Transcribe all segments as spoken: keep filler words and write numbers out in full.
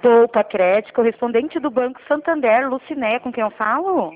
Poupa Crédito, correspondente do Banco Santander, Luciné, com quem eu falo?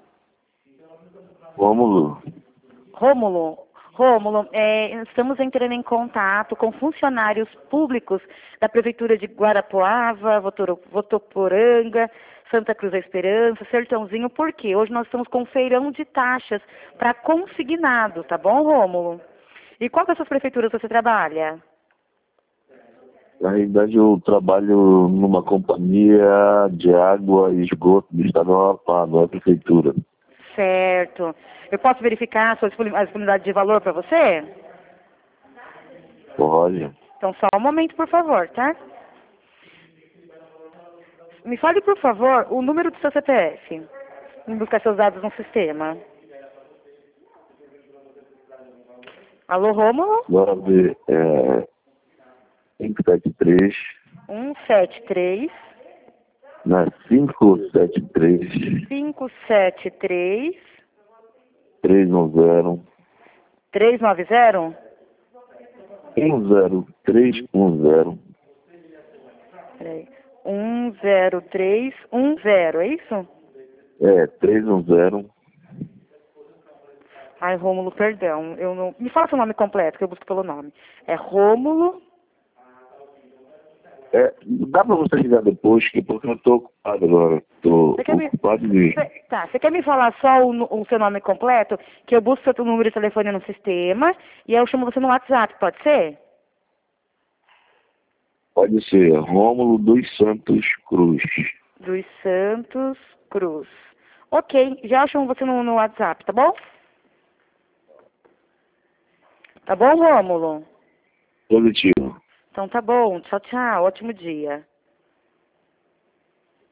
Rômulo. Rômulo. Rômulo, é, estamos entrando em contato com funcionários públicos da Prefeitura de Guarapuava, Votoro- Votoporanga, Santa Cruz da Esperança, Sertãozinho, por quê? Hoje nós estamos com um feirão de taxas para consignado, tá bom, Rômulo? E qual dessas prefeituras você trabalha? Na realidade, eu trabalho numa companhia de água e esgoto do estado do Amapá, não é prefeitura. Certo. Eu posso verificar a sua disponi- a disponibilidade de valor para você? Pode. Então, só um momento, por favor, tá? Me fale, por favor, o número do seu C P F. Vou buscar seus dados no sistema. Alô, Rômulo? nove, é, cinco sete três, um sete três, né, cinco sete três, cinco sete três, três um zero, três nove zero? um zero três um zero. Peraí. um zero três um zero, é isso? É, três um zero. Ai, Rômulo, perdão. Eu não... Me fala seu nome completo, que eu busco pelo nome. É Rômulo. É, dá pra você ligar depois, que porque eu tô ocupado agora. Tô Você quer me... ocupado de... Cê- Tá, você quer me falar só o, nu- o seu nome completo? Que eu busco seu número de telefone no sistema e aí eu chamo você no WhatsApp, pode ser? Pode ser Rômulo dos Santos Cruz. Dos Santos Cruz. Ok, já eu chamo você no, no WhatsApp, tá bom? Tá bom, Rômulo? Positivo. Então tá bom. Tchau, tchau. Ótimo dia.